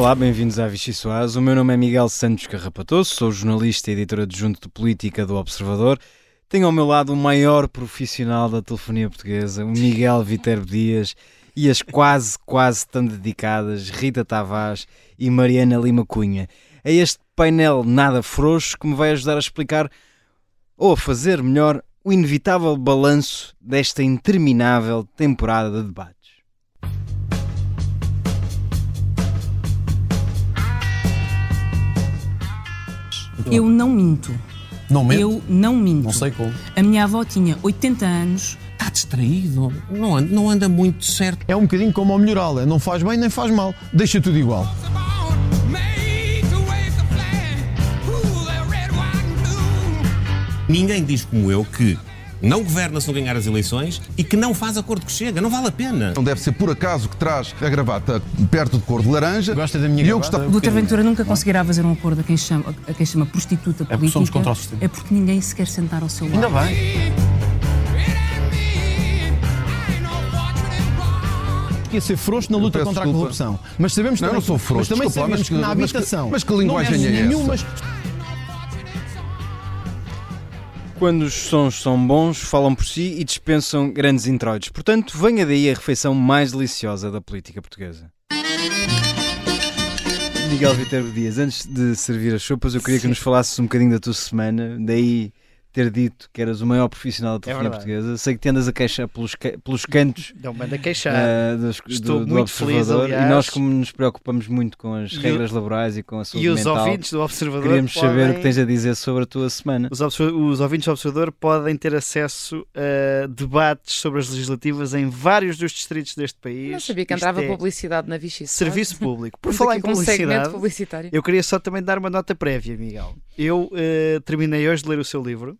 Olá, bem-vindos à Vichy Soares. O meu nome é Miguel Santos Carrapatoso, sou jornalista e editor adjunto de política do Observador. Tenho ao meu lado o maior profissional da telefonia portuguesa, o Miguel Viterbo Dias, e as quase tão dedicadas Rita Tavares e Mariana Lima Cunha. É este painel nada frouxo que me vai ajudar a explicar, ou a fazer melhor, o inevitável balanço desta interminável temporada de debates. Eu não minto. Não mente? Eu não minto. Não sei como. A minha avó tinha 80 anos. Está distraído. Não anda muito certo. É um bocadinho como ao melhoral. Não faz bem nem faz mal. Deixa tudo igual. Ninguém diz como eu que não governa se não ganhar as eleições e que não faz acordo que chega. Não vale a pena. Não deve ser por acaso que traz a gravata perto de cor de laranja. Gosta da minha gravata? O Dr. Ventura nunca conseguirá fazer um acordo a quem chama prostituta política. porque somos contra o sistema. É porque ninguém se quer sentar ao seu lado. Ainda bem. Ia ser frouxo na luta contra a corrupção. Mas sabemos Não, também, não sou frouxo. Mas também Desculpa, sabemos que na habitação... mas que linguagem é essa? Quando os sons são bons, falam por si e dispensam grandes introitos. Portanto, venha daí a refeição mais deliciosa da política portuguesa. Miguel Viterbo Dias, antes de servir as sopas, eu queria que nos falasses um bocadinho da tua semana, daí ter dito que eras o maior profissional da telefonia portuguesa. Sei que te andas a queixar pelos cantos Não manda queixar. do muito feliz, Observador, aliás. e nós, como nos preocupamos muito com as regras laborais e com a saúde E os mental, ouvintes do Observador queríamos saber podem... o que tens a dizer sobre a tua semana. Os ouvintes do Observador podem ter acesso a debates sobre as legislativas em vários dos distritos deste país. Não sabia que Isto entrava é publicidade na Vichy. Serviço público. Por Estamos falar aqui em com um segmento publicidade, publicitário. eu queria só também dar uma nota prévia, Miguel. Eu terminei hoje de ler o seu livro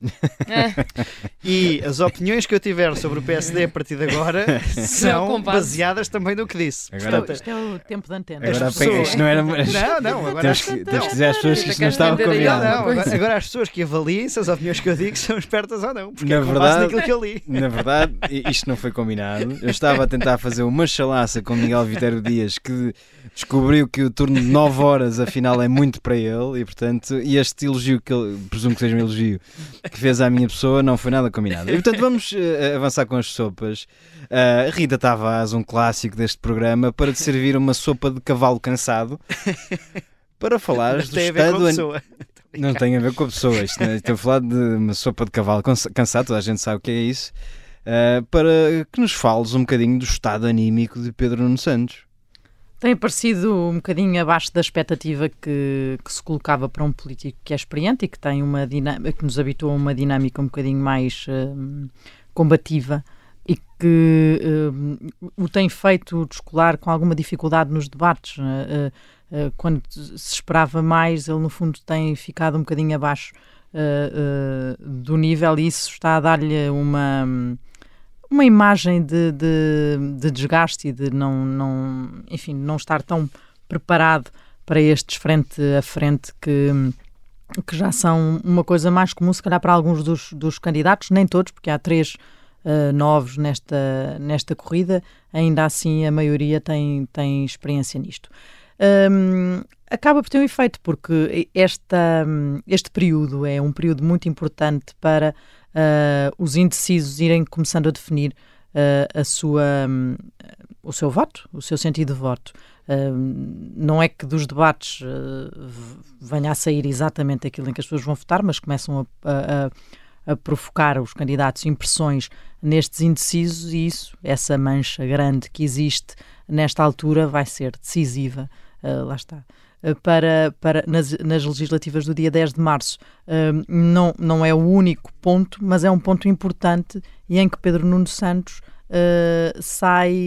e as opiniões que eu tiver sobre o PSD a partir de agora são baseadas também no que disse. Agora, Isto é o tempo de antena. agora as pessoas- isto não era... Não, agora Temos que dizer às pessoas que isto não estava Queres vender aí combinado. alguma coisa? agora as pessoas que avaliem se as opiniões que eu digo são espertas ou não, porque Na é com base verdade- naquilo que eu li. Na verdade, isto não foi combinado. Eu estava a tentar fazer uma chalaça com Miguel Viterbo Dias, que descobriu que o turno de 9 horas afinal é muito para ele, e portanto, e este elogio, que ele, presumo que seja um elogio, que fez à minha pessoa, não foi nada combinado. E portanto vamos avançar com as sopas. Rita Tavares, um clássico deste programa, para te servir uma sopa de cavalo cansado, para falares do Tem a ver com a estado... pessoa. Não tem a ver com a pessoa. Estou a falar de uma sopa de cavalo cansado, toda a gente sabe o que é isso. Para que nos fales um bocadinho do estado anímico de Pedro Nuno Santos. Tem aparecido um bocadinho abaixo da expectativa que se colocava para um político que é experiente e que tem uma dinâmica, que nos habitua a uma dinâmica um bocadinho mais combativa e que o tem feito descolar com alguma dificuldade nos debates. Quando se esperava mais, ele no fundo tem ficado um bocadinho abaixo do nível, e isso está a dar-lhe uma imagem de desgaste e de não estar tão preparado para estes frente a frente que já são uma coisa mais comum, se calhar, para alguns dos candidatos, nem todos, porque há 3 novos nesta corrida. Ainda assim a maioria tem experiência nisto. Acaba por ter um efeito, porque este período é um período muito importante para os indecisos irem começando a definir o seu voto, o seu sentido de voto. Não é que dos debates venha a sair exatamente aquilo em que as pessoas vão votar, mas começam a provocar os candidatos impressões nestes indecisos, e essa mancha grande que existe nesta altura vai ser decisiva, lá está, nas legislativas do dia 10 de março. Não é o único ponto, mas é um ponto importante, e em que Pedro Nuno Santos sai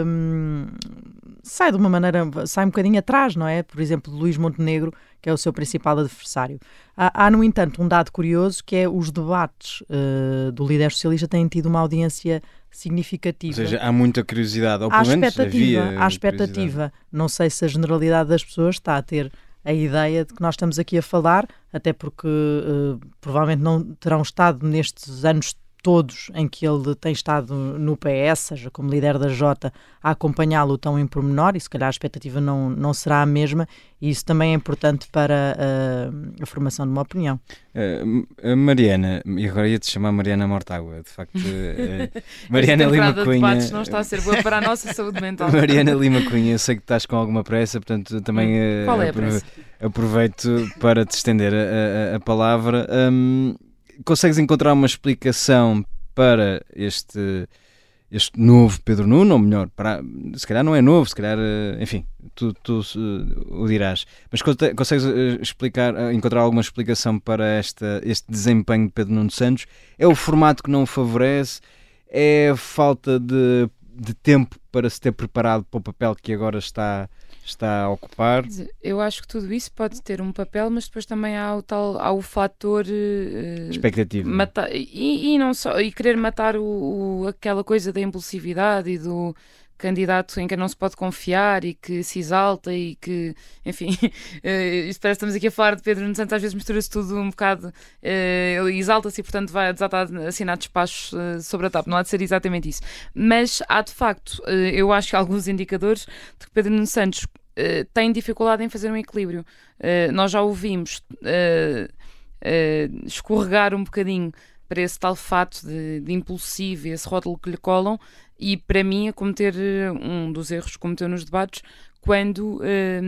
de uma maneira, sai um bocadinho atrás, não é? Por exemplo, de Luís Montenegro, que é o seu principal adversário. Há, no entanto, um dado curioso, que é os debates do líder socialista têm tido uma audiência significativa. Ou seja, há muita curiosidade, ou pelo menos havia Há expectativa. Não sei se a generalidade das pessoas está a ter a ideia de que nós estamos aqui a falar, até porque provavelmente não terão estado nestes anos todos em que ele tem estado no PS, seja como líder da Jota, a acompanhá-lo tão em pormenor, e se calhar a expectativa não será a mesma, e isso também é importante para a formação de uma opinião. A Mariana, e agora ia-te chamar Mariana Mortágua, de facto, Mariana Lima Cunha... debates não está a ser boa para a nossa saúde mental. Mariana Lima Cunha, eu sei que estás com alguma pressa, portanto também Qual é a pressa? Aproveito para te estender a palavra. Consegues encontrar uma explicação para este novo Pedro Nuno, ou melhor, se calhar não é novo, se calhar, enfim, tu o dirás, mas consegues encontrar alguma explicação para este desempenho de Pedro Nuno Santos? É o formato que não o favorece? É a falta de tempo para se ter preparado para o papel que agora está a ocupar? Eu acho que tudo isso pode ter um papel, mas depois também há o fator expectativa, e não só, e querer matar aquela coisa da impulsividade e do candidato em quem não se pode confiar e que se exalta e que, enfim, isto parece que estamos aqui a falar de Pedro Nuno Santos, às vezes mistura-se tudo um bocado, ele exalta-se e portanto vai desatar a assinar despachos sobre a TAP, não há de ser exatamente isso, mas há de facto, eu acho que há alguns indicadores de que Pedro Nuno Santos tem dificuldade em fazer um equilíbrio. Nós já ouvimos escorregar um bocadinho para esse tal fato de impulsivo e esse rótulo que lhe colam, e para mim a cometer um dos erros que cometeu nos debates quando,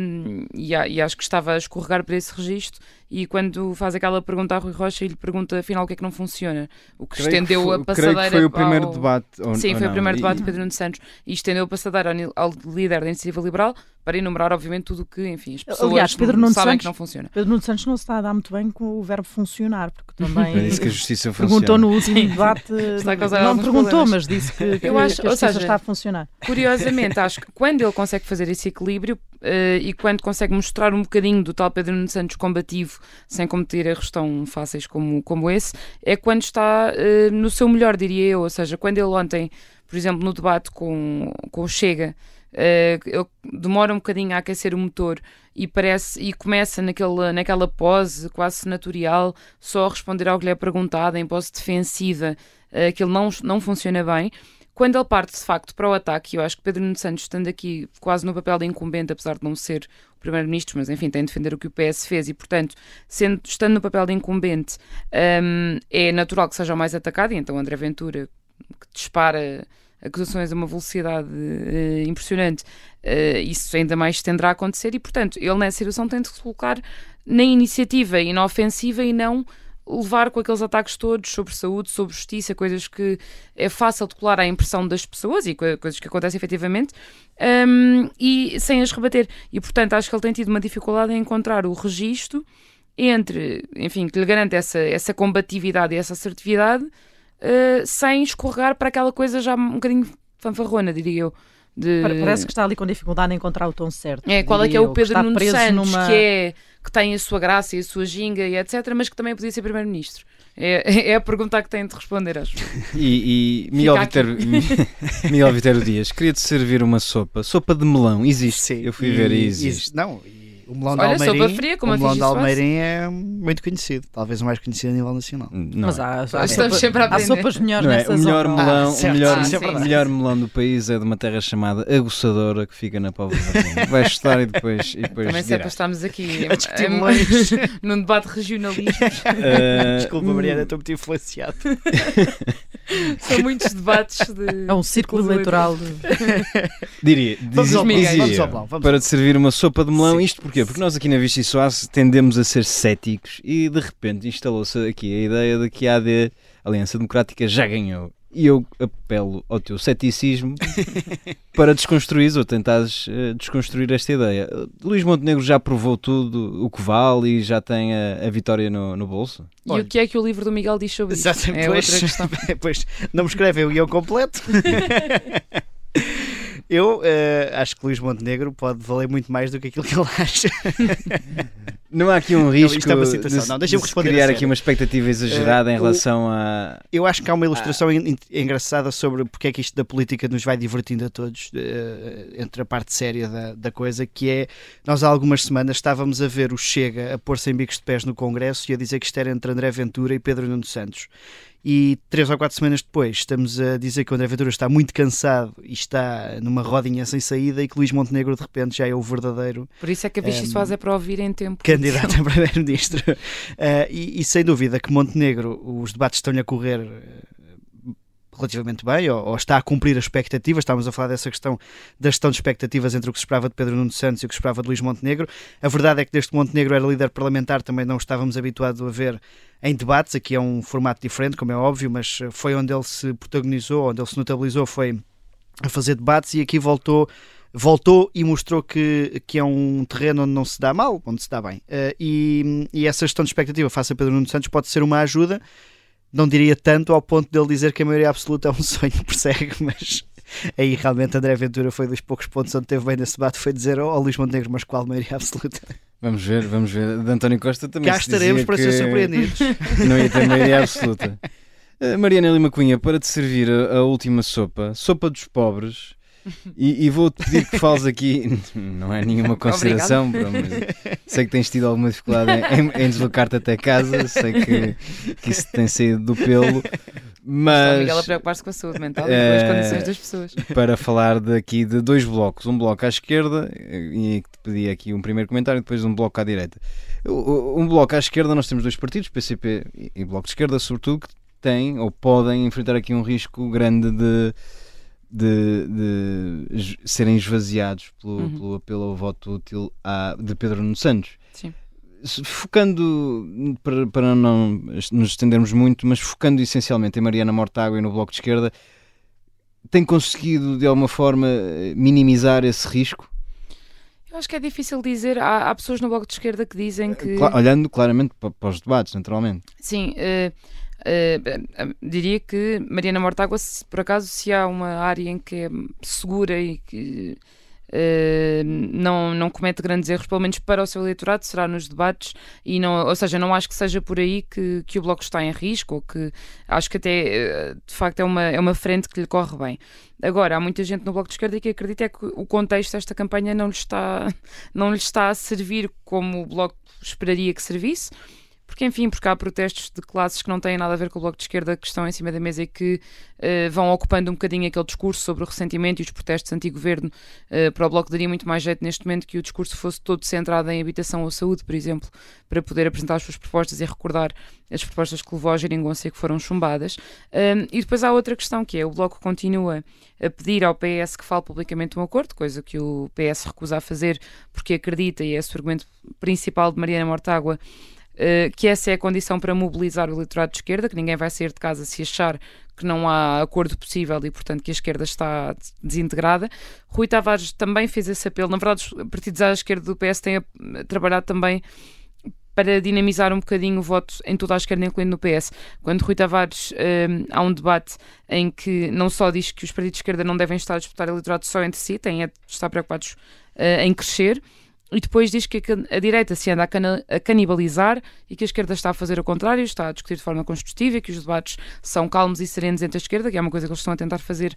e acho que estava a escorregar para esse registro, e quando faz aquela pergunta a Rui Rocha e lhe pergunta afinal o que é que não funciona, o que estendeu a passadeira. Creio que foi o primeiro debate. Sim, foi o primeiro debate de Pedro Nuno Santos, e estendeu a passadeira ao líder da Iniciativa Liberal para enumerar obviamente tudo o que, enfim, as pessoas sabem que não funciona. Pedro Nuno Santos não se está a dar muito bem com o verbo funcionar, porque também disse que a justiça perguntou no último debate, não perguntou, problemas. Mas disse que eu acho, que a justiça está a funcionar. Curiosamente, acho que quando ele consegue fazer esse equilíbrio e quando consegue mostrar um bocadinho do tal Pedro Nuno Santos combativo, sem cometer erros tão fáceis como esse, é quando está no seu melhor, diria eu. Ou seja, quando ele ontem, por exemplo, no debate com o Chega, ele demora um bocadinho a aquecer o motor e começa naquela pose quase senatorial, só a responder ao que lhe é perguntado, em pose defensiva, que ele não funciona bem. Quando ele parte de facto para o ataque, eu acho que Pedro Nuno Santos, estando aqui quase no papel de incumbente, apesar de não ser o primeiro-ministro, mas enfim, tem de defender o que o PS fez e, portanto, estando no papel de incumbente, é natural que seja o mais atacado, e então André Ventura, que dispara acusações a uma velocidade impressionante, isso ainda mais tenderá a acontecer, e portanto ele nessa situação tem de se colocar na iniciativa e na ofensiva e não levar com aqueles ataques todos sobre saúde, sobre justiça, coisas que é fácil de colar à impressão das pessoas e coisas que acontecem efetivamente, e sem as rebater, e portanto acho que ele tem tido uma dificuldade em encontrar o registro entre, enfim, que lhe garante essa combatividade e essa assertividade, sem escorregar para aquela coisa já um bocadinho fanfarrona, diria eu. Parece que está ali com dificuldade em encontrar o tom certo. Qual é que é o Pedro Nuno Santos, que tem a sua graça e a sua ginga e etc, mas que também podia ser primeiro-ministro. É a pergunta que tem de responder, acho. E Miguel Vitero Dias, queria-te servir uma sopa de melão, existe? Sim, eu fui ver e existe. O melão de Almeirim, sopa fria, como o melão de Almeirim é muito conhecido, talvez o mais conhecido a nível nacional. Mas há sopas melhores não é? nessa O melhor zona. melão, melhor melão do país é de uma terra chamada Aguçadora, que fica na Póvoa de Varzim. Vais estar e depois também sempre estamos aqui a discutir num debate de regionalismo. Desculpa, Mariana, estou muito influenciado. São muitos debates é um círculo eleitoral dizia para te servir uma sopa de melão. Sim. Isto porquê? Porque nós aqui na Vichy Soares tendemos a ser céticos e de repente instalou-se aqui a ideia de que a AD, Aliança Democrática, já ganhou. E eu apelo ao teu ceticismo para desconstruires ou tentares desconstruir esta ideia. Luís Montenegro já provou tudo o que vale e já tem a vitória no bolso? E o que é que o livro do Miguel diz sobre isso? É outra questão. Pois, não me escreve o guião completo. Eu acho que Luís Montenegro pode valer muito mais do que aquilo que ele acha. Não há aqui um risco de criar aqui uma expectativa exagerada em relação a... Eu acho que há uma ilustração engraçada sobre porque é que isto da política nos vai divertindo a todos, entre a parte séria da coisa, que é, nós há algumas semanas estávamos a ver o Chega a pôr-se em bicos de pés no Congresso e a dizer que isto era entre André Ventura e Pedro Nuno Santos. e 3 ou 4 semanas depois estamos a dizer que o André Ventura está muito cansado e está numa rodinha sem saída e que Luís Montenegro de repente já é o verdadeiro... Por isso é que a Vichy Soares é para ouvir em tempo. Candidato a primeiro-ministro. E sem dúvida que Montenegro, os debates estão-lhe a correr relativamente bem, ou está a cumprir as expectativas. Estávamos a falar dessa questão da gestão de expectativas entre o que se esperava de Pedro Nuno Santos e o que se esperava de Luís Montenegro. A verdade é que desde que Montenegro era líder parlamentar também não estávamos habituados a ver em debates. Aqui é um formato diferente, como é óbvio, mas foi onde ele se protagonizou, onde ele se notabilizou, foi a fazer debates, e aqui voltou e mostrou que é um terreno onde não se dá mal, onde se dá bem. E essa gestão de expectativa face a Pedro Nuno Santos pode ser uma ajuda. Não diria tanto ao ponto dele dizer que a maioria absoluta é um sonho que persegue, mas aí realmente André Ventura foi dos poucos pontos onde teve bem nesse debate, foi dizer ao Luís Montenegro, mas qual maioria absoluta? Vamos ver. De António Costa também cá estaremos para ser surpreendidos. Não ia ter maioria absoluta. Mariana Lima Cunha, para te servir a última sopa dos pobres, e vou-te pedir que fales aqui, não é nenhuma consideração, mas sei que tens tido alguma dificuldade em deslocar-te até casa, sei que isso tem saído do pelo, mas... Miguel a preocupar-se com a saúde mental e com as condições das pessoas. Para falar daqui de 2 blocos, um bloco à esquerda, e que te pedi aqui um primeiro comentário, e depois um bloco à direita. Um bloco à esquerda, nós temos 2 partidos, PCP e Bloco de Esquerda, sobretudo, que têm ou podem enfrentar aqui um risco grande de serem esvaziados pelo apelo ao voto útil de Pedro Nuno Santos. Sim. Focando, para não nos estendermos muito, mas focando essencialmente em Mariana Mortágua e no Bloco de Esquerda, tem conseguido de alguma forma minimizar esse risco? Eu acho que é difícil dizer. Há pessoas no Bloco de Esquerda que dizem que... Olhando claramente para os debates, naturalmente. Sim, diria que Mariana Mortágua, por acaso, se há uma área em que é segura e que não comete grandes erros, pelo menos para o seu eleitorado, será nos debates, e não, ou seja, não acho que seja por aí que o Bloco está em risco, ou que acho que até de facto é uma frente que lhe corre bem. Agora, há muita gente no Bloco de Esquerda que acredita que o contexto desta campanha não lhe está a servir como o Bloco esperaria que servisse. Porque há protestos de classes que não têm nada a ver com o Bloco de Esquerda, que estão em cima da mesa e que vão ocupando um bocadinho aquele discurso sobre o ressentimento e os protestos anti-governo. Para o Bloco daria muito mais jeito neste momento que o discurso fosse todo centrado em habitação ou saúde, por exemplo, para poder apresentar as suas propostas e recordar as propostas que levou à geringonça e que foram chumbadas. E depois há outra questão, que é o Bloco continua a pedir ao PS que fale publicamente um acordo, coisa que o PS recusa a fazer porque acredita, e é esse o argumento principal de Mariana Mortágua, que essa é a condição para mobilizar o eleitorado de esquerda, que ninguém vai sair de casa se achar que não há acordo possível e, portanto, que a esquerda está desintegrada. Rui Tavares também fez esse apelo. Na verdade, os partidos à esquerda do PS têm trabalhado também para dinamizar um bocadinho o voto em toda a esquerda, incluindo no PS. Quando Rui Tavares há um debate em que não só diz que os partidos de esquerda não devem estar a disputar eleitorado só entre si, têm a estar preocupados em crescer, e depois diz que a direita se anda a canibalizar e que a esquerda está a fazer o contrário, está a discutir de forma construtiva, que os debates são calmos e serenos entre a esquerda, que é uma coisa que eles estão a tentar fazer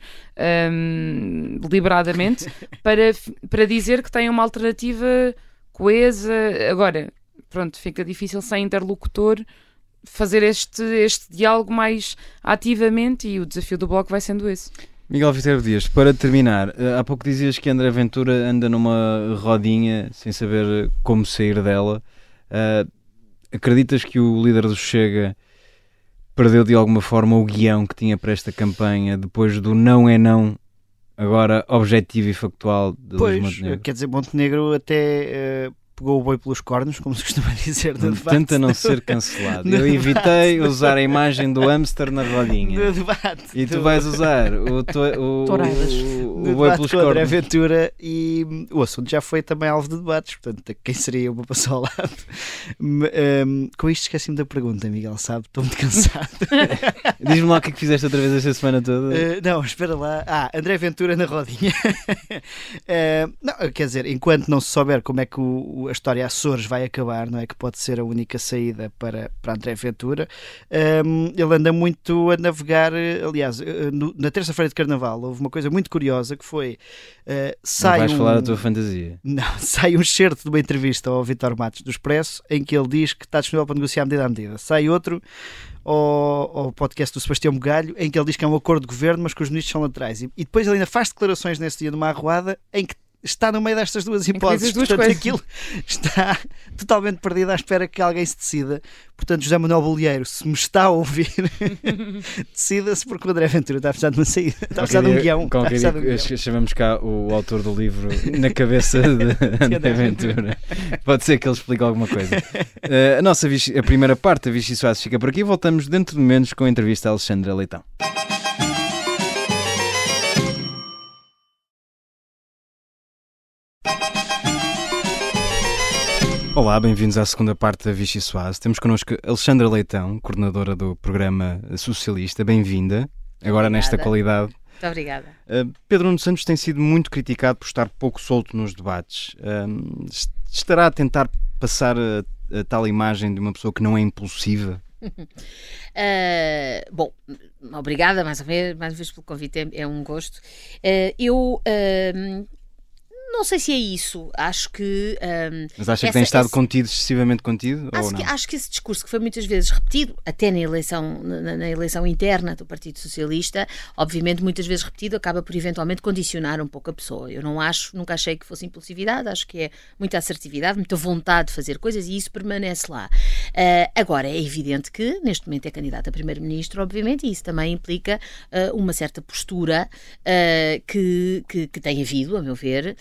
deliberadamente, para dizer que têm uma alternativa coesa. Agora, pronto, fica difícil sem interlocutor fazer este diálogo mais ativamente, e o desafio do Bloco vai sendo esse. Miguel Viterbo Dias, para terminar, há pouco dizias que André Ventura anda numa rodinha sem saber como sair dela. Acreditas que o líder do Chega perdeu de alguma forma o guião que tinha para esta campanha depois do não é não, agora objetivo e factual de Luís Montenegro? Quer dizer, Montenegro até pegou o boi pelos cornos, como se costuma dizer no debate. Tenta não ser cancelado. Eu evitei usar a imagem do hamster na rodinha. No debate. E tu vais usar o boi pelos cornos. André Ventura, e o assunto já foi também alvo de debates, portanto, quem seria uma pessoa ao lado? Com isto esqueci-me da pergunta, Miguel, sabe? Estou muito cansado. Diz-me lá o que é que fizeste outra vez esta semana toda. Não, espera lá. André Ventura na rodinha. Não, quer dizer, enquanto não se souber como é que a história Açores vai acabar, não é? Que pode ser a única saída para André Ventura. Ele anda muito a navegar. Aliás, na terça-feira de Carnaval houve uma coisa muito curiosa que foi... Não vais falar da tua fantasia. Não, sai um excerto de uma entrevista ao Vítor Matos do Expresso em que ele diz que está disponível para negociar medida a medida. Sai outro ao podcast do Sebastião Bugalho em que ele diz que é um acordo de governo, mas que os ministros são laterais. E depois ele ainda faz declarações nesse dia numa arruada em que está no meio destas duas hipóteses. Portanto, aquilo está totalmente perdido à espera que alguém se decida. Portanto, José Manuel Bolieiro, se me está a ouvir, decida-se, porque o André Ventura está a precisar de uma saída. Está a precisar de um guião. Chamamos cá o autor do livro na cabeça de André Ventura. Pode ser que ele explique alguma coisa. A primeira parte da Vichy Soares fica por aqui. Voltamos dentro de momentos com a entrevista a Alexandra Leitão. Olá, bem-vindos à segunda parte da Vichy Soares. Temos connosco Alexandra Leitão, coordenadora do programa socialista. Bem-vinda, agora nesta qualidade. Muito obrigada. Pedro Nuno Santos tem sido muito criticado por estar pouco solto nos debates. Estará a tentar passar a tal imagem de uma pessoa que não é impulsiva? Bom, obrigada mais uma vez pelo convite, é um gosto. Não sei se é isso, acho que... Mas acha que tem estado contido, excessivamente contido? Acho que esse discurso que foi muitas vezes repetido, até na eleição interna do Partido Socialista, obviamente muitas vezes repetido, acaba por eventualmente condicionar um pouco a pessoa. Eu nunca achei que fosse impulsividade, acho que é muita assertividade, muita vontade de fazer coisas e isso permanece lá. Agora, é evidente que neste momento é candidato a Primeiro-Ministro, obviamente, e isso também implica uma certa postura que tem havido, a meu ver,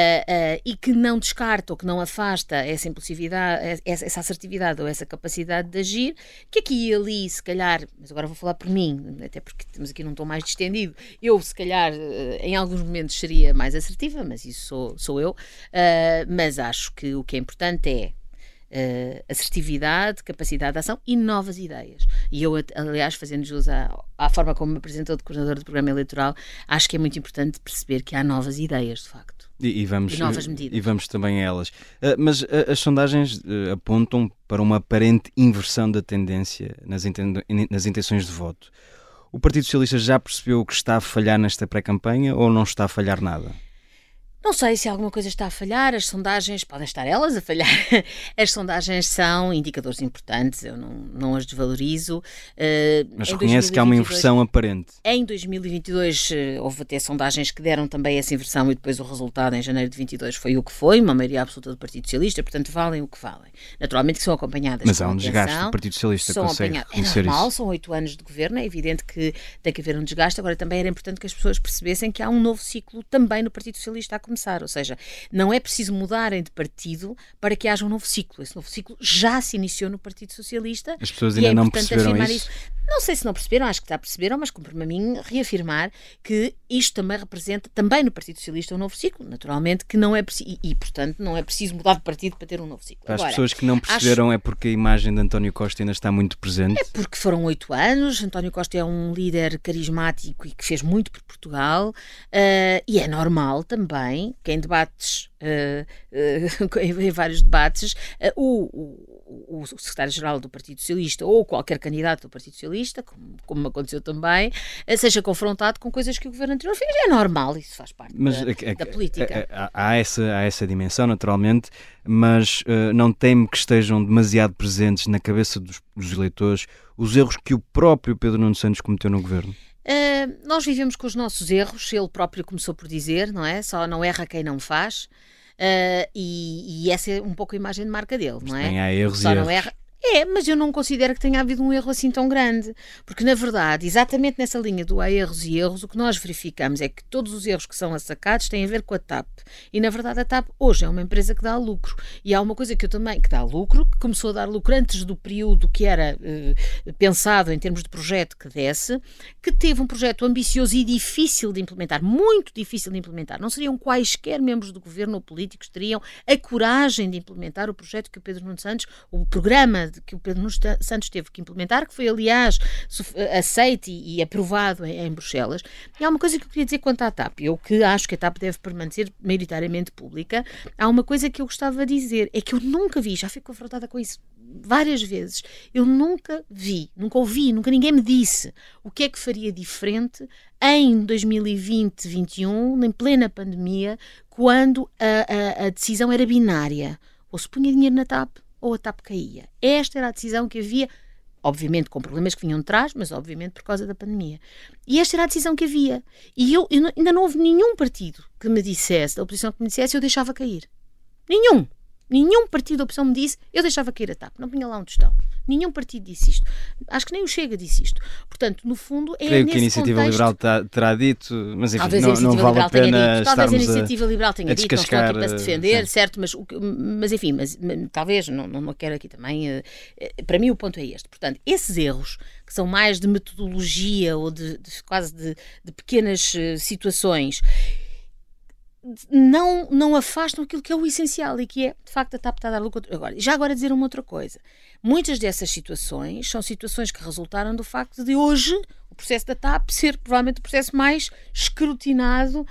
e que não descarta ou que não afasta essa impulsividade, essa assertividade ou essa capacidade de agir, que aqui e ali, se calhar, mas agora vou falar por mim, até porque temos aqui num tom mais distendido, eu se calhar em alguns momentos seria mais assertiva, mas isso sou eu, mas acho que o que é importante é assertividade, capacidade de ação e novas ideias. E eu, aliás, fazendo jus à forma como me apresentou de coordenador do programa eleitoral, acho que é muito importante perceber que há novas ideias, de facto. E novas medidas. E vamos também a elas. Mas as sondagens apontam para uma aparente inversão da tendência nas intenções de voto. O Partido Socialista já percebeu que está a falhar nesta pré-campanha ou não está a falhar nada? Não sei se alguma coisa está a falhar, as sondagens podem estar elas a falhar. As sondagens são indicadores importantes, eu não as desvalorizo. Mas reconhece que há uma inversão aparente. Em 2022 houve até sondagens que deram também essa inversão e depois o resultado em janeiro de 22 foi o que foi, uma maioria absoluta do Partido Socialista, portanto valem o que valem. Naturalmente que são acompanhadas mas há um desgaste do Partido Socialista, consegue reconhecer é normal, isso. São 8 anos de governo, é evidente que tem que haver um desgaste, agora também era importante que as pessoas percebessem que há um novo ciclo também no Partido Socialista a começar, ou seja, não é preciso mudarem de partido para que haja um novo ciclo. Esse novo ciclo já se iniciou no Partido Socialista. As pessoas ainda não perceberam isso? Não sei se não perceberam, acho que já perceberam, mas cumpre-me a mim reafirmar que isto também representa, também no Partido Socialista, um novo ciclo, naturalmente, que não é preciso, e portanto não é preciso mudar de partido para ter um novo ciclo. Para as pessoas que não perceberam é porque a imagem de António Costa ainda está muito presente? É porque foram 8 anos, António Costa é um líder carismático e que fez muito por Portugal, e é normal também que em debates, em vários debates, o secretário-geral do Partido Socialista ou qualquer candidato do Partido Socialista, como aconteceu também, seja confrontado com coisas que o governo anterior fez. É normal, isso faz parte da política. Há essa dimensão, naturalmente, mas não teme que estejam demasiado presentes na cabeça dos eleitores os erros que o próprio Pedro Nuno Santos cometeu no governo? Nós vivemos com os nossos erros, ele próprio começou por dizer, não é? Só não erra quem não faz. E essa é um pouco a imagem de marca dele, não é? Há erros só e não erros. Erra. Mas eu não considero que tenha havido um erro assim tão grande, porque na verdade, exatamente nessa linha do há erros e erros, o que nós verificamos é que todos os erros que são assacados têm a ver com a TAP, e na verdade a TAP hoje é uma empresa que dá lucro, e há uma coisa que dá lucro, que começou a dar lucro antes do período que era pensado em termos de projeto que desse, que teve um projeto ambicioso e difícil de implementar, muito difícil de implementar, não seriam quaisquer membros do governo ou políticos teriam a coragem de implementar o projeto que o Pedro Nuno Santos, o programa que o Pedro Nuno Santos teve que implementar, que foi, aliás, aceite e aprovado em Bruxelas. E há uma coisa que eu queria dizer quanto à TAP. Eu que acho que a TAP deve permanecer maioritariamente pública, há uma coisa que eu gostava de dizer, é que eu nunca vi, já fui confrontada com isso várias vezes, eu nunca ouvi, nunca ninguém me disse o que é que faria diferente em 2020-21, em plena pandemia, quando a decisão era binária. Ou se punha dinheiro na TAP, ou a TAP caía. Esta era a decisão que havia, obviamente com problemas que vinham de trás, mas obviamente por causa da pandemia. E esta era a decisão que havia. E eu ainda não houve nenhum partido que me dissesse, da oposição que me dissesse, eu deixava cair. Nenhum partido da oposição me disse, eu deixava cair a TAP. Não punha lá um tostão. Nenhum partido disse isto. Acho que nem o Chega disse isto. Portanto, no fundo, é Creio nesse que a Iniciativa contexto... Liberal terá dito, mas enfim, talvez não vale a pena talvez a estarmos Iniciativa Liberal tenha dito, não estou aqui para se defender, sim. certo, mas enfim, talvez, não quero aqui também... para mim o ponto é este. Portanto, esses erros, que são mais de metodologia ou quase de pequenas situações, não afastam aquilo que é o essencial e que é, de facto, a TAP está a dar lucro. Agora dizer uma outra coisa. Muitas dessas situações são situações que resultaram do facto de hoje o processo da TAP ser provavelmente o processo mais escrutinado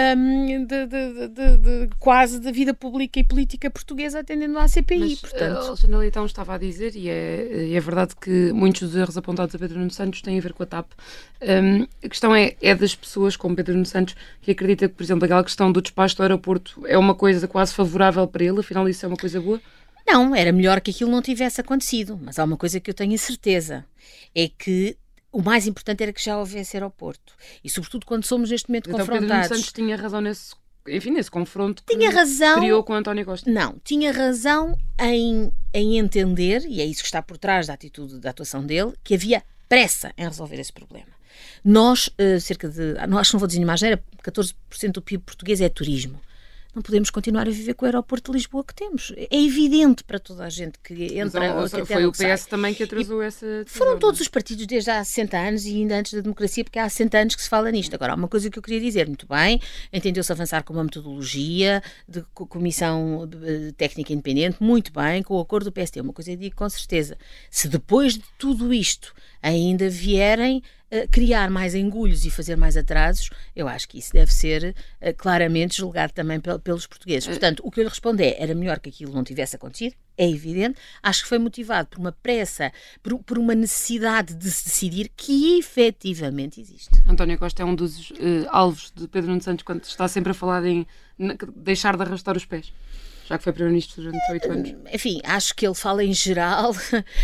quase da vida pública e política portuguesa, atendendo à CPI. Mas, portanto... Alexandra Leitão estava a dizer, e é verdade que muitos dos erros apontados a Pedro Nuno Santos têm a ver com a TAP. A questão é das pessoas como Pedro Nuno Santos que acredita que, por exemplo, aquela questão do despacho do aeroporto é uma coisa quase favorável para ele, afinal isso é uma coisa boa? Não, era melhor que aquilo não tivesse acontecido, mas há uma coisa que eu tenho a certeza, é que o mais importante era que já houvesse aeroporto. E sobretudo quando somos neste momento confrontados... Pedro Nuno Santos tinha razão nesse confronto que criou com António Costa. Não, tinha razão em entender, e é isso que está por trás da atitude, da atuação dele, que havia pressa em resolver esse problema. Nós, acho que não vou dizer nenhuma asneira, 14% do PIB português é turismo. Não podemos continuar a viver com o aeroporto de Lisboa que temos. É evidente para toda a gente que entra... Mas, foi o PS também que atrasou essa decisão. Foram todos os partidos desde há 60 anos e ainda antes da democracia, porque há 60 anos que se fala nisto. Agora, há uma coisa que eu queria dizer, muito bem, entendeu-se avançar com uma metodologia de comissão técnica independente, muito bem, com o acordo do PSD. Uma coisa eu digo com certeza. Se depois de tudo isto ainda vierem criar mais engulhos e fazer mais atrasos, eu acho que isso deve ser claramente julgado também pelos portugueses. Portanto, o que eu lhe respondo era melhor que aquilo não tivesse acontecido, é evidente. Acho que foi motivado por uma pressa, por uma necessidade de se decidir que efetivamente existe. António Costa é um dos alvos de Pedro Nuno Santos quando está sempre a falar em deixar de arrastar os pés. Já que foi Primeiro-Ministro durante 8 anos. Enfim, acho que ele fala em geral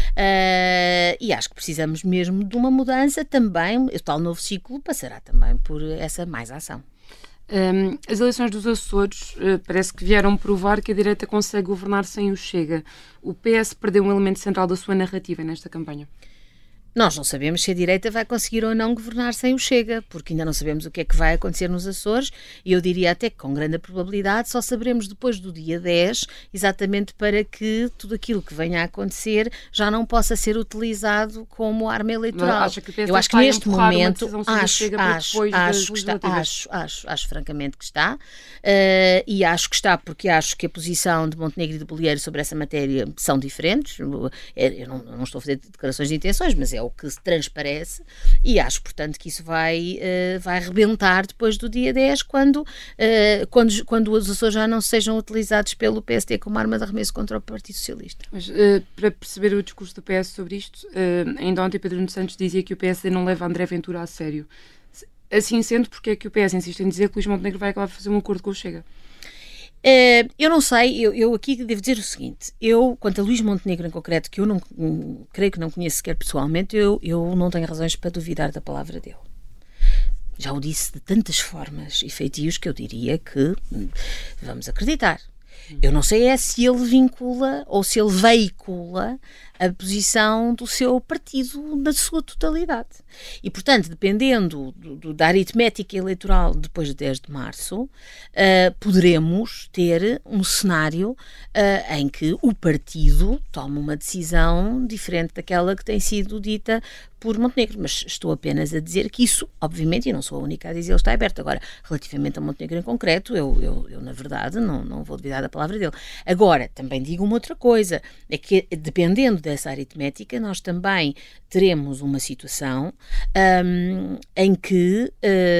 e acho que precisamos mesmo de uma mudança também. O tal novo ciclo passará também por essa mais ação. As eleições dos Açores parece que vieram provar que a direita consegue governar sem o Chega. O PS perdeu um elemento central da sua narrativa nesta campanha. Nós não sabemos se a direita vai conseguir ou não governar sem o Chega, porque ainda não sabemos o que é que vai acontecer nos Açores, e eu diria até que com grande probabilidade só saberemos depois do dia 10, exatamente para que tudo aquilo que venha a acontecer já não possa ser utilizado como arma eleitoral. Eu acho que neste momento acho francamente que está, e acho que está porque acho que a posição de Montenegro e de Bolieiro sobre essa matéria são diferentes. Eu não estou a fazer declarações de intenções, mas é o que se transparece, e acho, portanto, que isso vai rebentar depois do dia 10, quando os Açores já não sejam utilizados pelo PSD como arma de arremesso contra o Partido Socialista. Mas, para perceber o discurso do PS sobre isto, ainda ontem Pedro Nuno Santos dizia que o PSD não leva André Ventura a sério. Assim sendo, porque é que o PS insiste em dizer que Luís Montenegro vai acabar de fazer um acordo com o Chega? Eu não sei, eu aqui devo dizer o seguinte, quanto a Luís Montenegro em concreto, que eu não creio que não conheço sequer pessoalmente, eu não tenho razões para duvidar da palavra dele. Já o disse de tantas formas e feitios que eu diria que vamos acreditar. Eu não sei se ele vincula ou se ele veicula a posição do seu partido na sua totalidade. E, portanto, dependendo da aritmética eleitoral depois de 10 de março, poderemos ter um cenário em que o partido toma uma decisão diferente daquela que tem sido dita por Montenegro. Mas estou apenas a dizer que isso, obviamente, e não sou a única a dizer, ele está aberto. Agora, relativamente a Montenegro em concreto, eu na verdade, não vou duvidar da palavra dele. Agora, também digo uma outra coisa, é que dependendo dessa aritmética, nós também teremos uma situação em que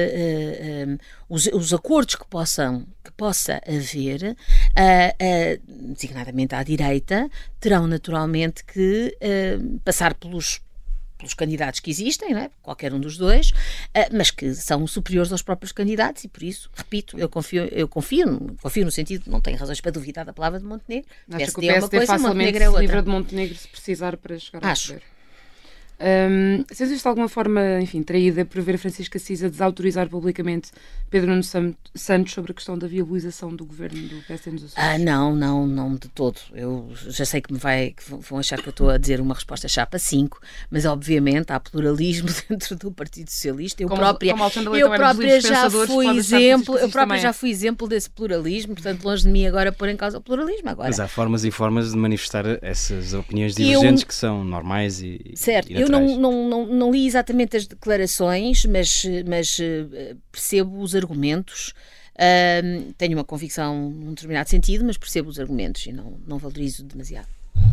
os acordos que possa haver, designadamente à direita, terão naturalmente que passar pelos candidatos que existem, não é? Qualquer um dos dois, mas que são superiores aos próprios candidatos, e por isso, repito, eu confio no sentido de não tenho razões para duvidar da palavra de Montenegro. Acho que o PSD facilmente se livra de Montenegro se precisar para chegar ao poder. Se existe alguma forma, enfim, traída por ver Francisco Assis a desautorizar publicamente Pedro Nuno Santos sobre a questão da viabilização do governo do PSD nos Açores? Não de todo. Eu já sei que vão achar que eu estou a dizer uma resposta chapa 5, mas obviamente há pluralismo dentro do Partido Socialista. Eu própria já fui exemplo desse pluralismo, portanto, longe de mim agora pôr em causa o pluralismo. Agora, mas há formas e formas de manifestar essas opiniões divergentes que são normais e certo. E não li exatamente as declarações, mas percebo os argumentos. Tenho uma convicção num determinado sentido, mas percebo os argumentos e não valorizo demasiado.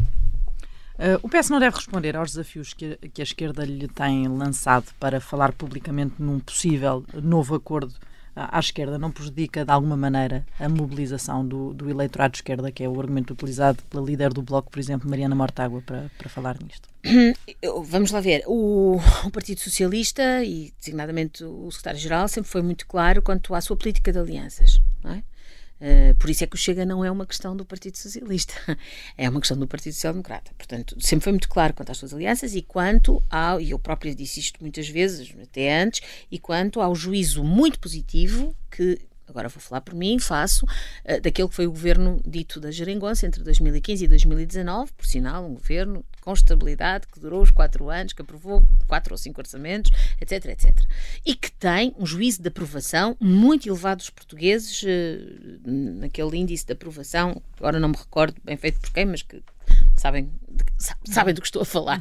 O PS não deve responder aos desafios que a esquerda lhe tem lançado para falar publicamente num possível novo acordo à esquerda. Não prejudica de alguma maneira a mobilização do eleitorado de esquerda, que é o argumento utilizado pela líder do Bloco, por exemplo, Mariana Mortágua, para falar nisto? Vamos lá ver. O Partido Socialista e designadamente o secretário-geral sempre foi muito claro quanto à sua política de alianças, não é? Por isso é que o Chega não é uma questão do Partido Socialista, é uma questão do Partido Social Democrata. Portanto, sempre foi muito claro quanto às suas alianças e quanto ao, e eu própria disse isto muitas vezes, até antes, e quanto ao juízo muito positivo que, agora vou falar por mim, faço, daquele que foi o governo dito da Geringonça entre 2015 e 2019, por sinal, um governo com estabilidade, que durou os 4 anos, que aprovou 4 ou 5 orçamentos, etc, etc. E que tem um juízo de aprovação muito elevado dos portugueses, naquele índice de aprovação, agora não me recordo bem feito por quem, mas que sabem do que estou a falar.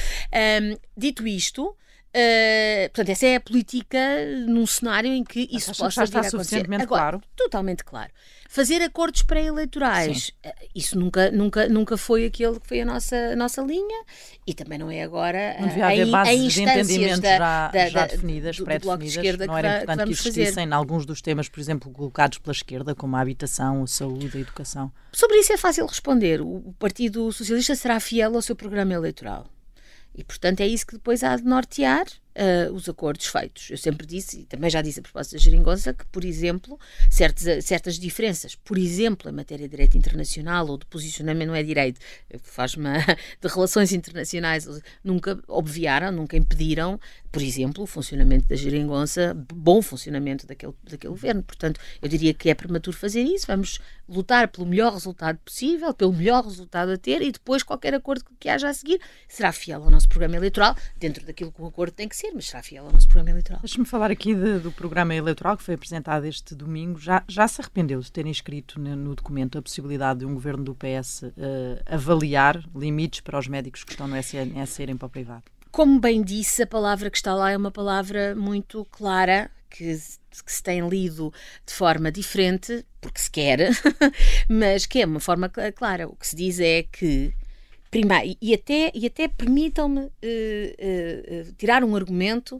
Dito isto, portanto, essa é a política num cenário em que isso possa vir a acontecer. Suficientemente agora, claro? Totalmente claro. Fazer acordos pré-eleitorais, isso nunca foi aquilo que foi a nossa linha, e também não é agora não devia haver bases de entendimento já definidas, pré-definidas. Não era importante que existissem em alguns dos temas, por exemplo, colocados pela esquerda, como a habitação, a saúde, a educação? Sobre isso é fácil responder. O Partido Socialista será fiel ao seu programa eleitoral. E, portanto, é isso que depois há de nortear os acordos feitos. Eu sempre disse, e também já disse a propósito da Geringonça, que, por exemplo, certas diferenças, por exemplo, em matéria de direito internacional ou de posicionamento, não é direito, faz-me de relações internacionais, nunca obviaram, nunca impediram, por exemplo, o funcionamento da Geringonça, bom funcionamento daquele governo. Portanto, eu diria que é prematuro fazer isso. Vamos lutar pelo melhor resultado possível, pelo melhor resultado a ter, e depois qualquer acordo que haja a seguir será fiel ao nosso programa eleitoral, dentro daquilo que o acordo tem que ser, mas será fiel ao nosso programa eleitoral. Deixa-me falar aqui do programa eleitoral que foi apresentado este domingo. Já se arrependeu de terem escrito no documento a possibilidade de um governo do PS avaliar limites para os médicos que estão no SNS irem para o privado? Como bem disse, a palavra que está lá é uma palavra muito clara, que se tem lido de forma diferente, porque se quer, mas que é uma forma clara. O que se diz é que, primeiro, e até permitam-me tirar um argumento